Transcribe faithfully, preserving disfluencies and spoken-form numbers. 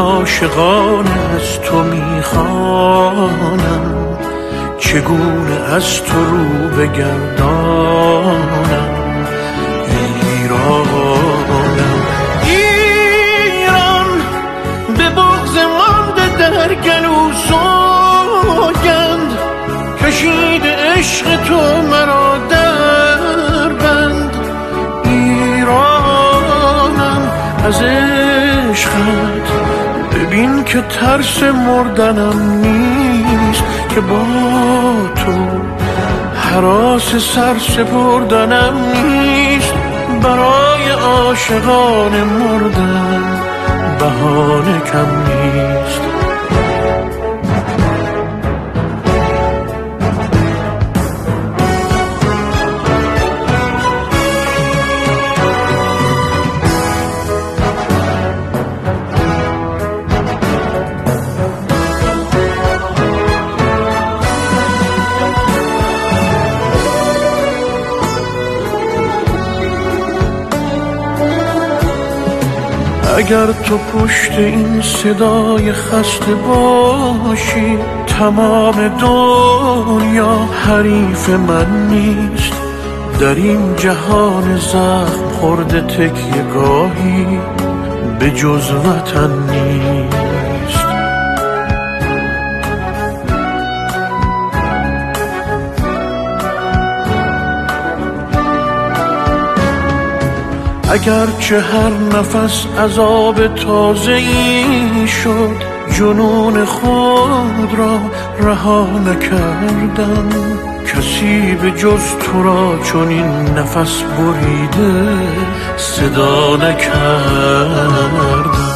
عاشقانه از تو میخوانم، چگونه از تو رو بگردانم. ایرانم ایران به بغض مانده در گلو سوگند، کشیده عشق تو مرا در بند. ایرانم از عشقت ببین که ترس مردنم نیست، که با تو هراس سر سپردنم نیست. برای عاشقان مردن بهانه کم نیست. اگر تو پشت این صدای خسته باشی، تمام دنیا حریف من نیست. در این جهان زخم خورده تکیه گاهی به جز وطن نیست. اگرچه هر نفس عذاب تازه‌ای شد، جنون خود را رها نکردم. کسی به جز تو را چون این نفس بریده صدا نکردم.